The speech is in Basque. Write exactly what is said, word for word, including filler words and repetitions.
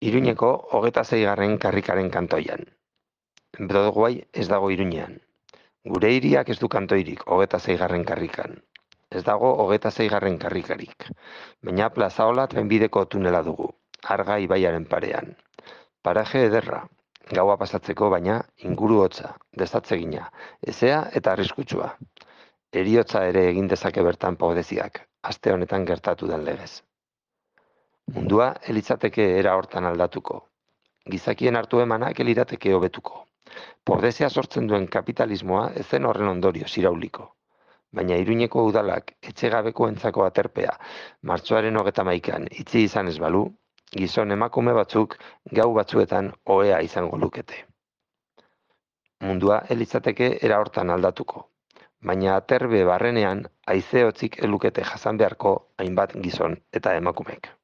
Iruñeko hogeta seigarren karrikaren kantoian. Broadway ez dago Iruñean. Gure hiriak ez du kantoirik hogeta seigarren karrikan. Ez dago hogeta seigarren karrikarik. Baina plazaola trenbideko tunela dugu, Arga ibaiaren parean. Paraje ederra, gaua pasatzeko baina inguru hotza, desatsegina, ezea eta arriskutsua. Heriotza ere egin dezake bertan pobreziak, aste honetan gertatu den legez. Mundua elitzateke era hortan aldatuko. Gizakien hartu emanak elirateke hobetuko. Pobrezia sortzen duen kapitalismoa ez zen horren ondorio irauliko. Baina Iruñeko udalak etxegabekoentzako aterpea martxoaren hogeta maikan itxi izan ez balu, gizon emakume batzuk gau batzuetan ohea izango lukete. Mundua elitzateke era hortan aldatuko. Baina aterbe barrenean haize hotzik elukete jasan beharko hainbat gizon eta emakumek.